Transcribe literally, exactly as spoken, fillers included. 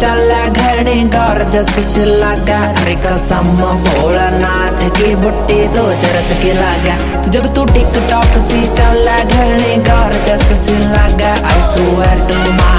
चला घने गॉर्जस से लगा। रे कसम भोलानाथ की बुट्टी तो चरस के लगा। जब तू टिकटॉक से चला घने गॉर्जस से लगा। I swear to my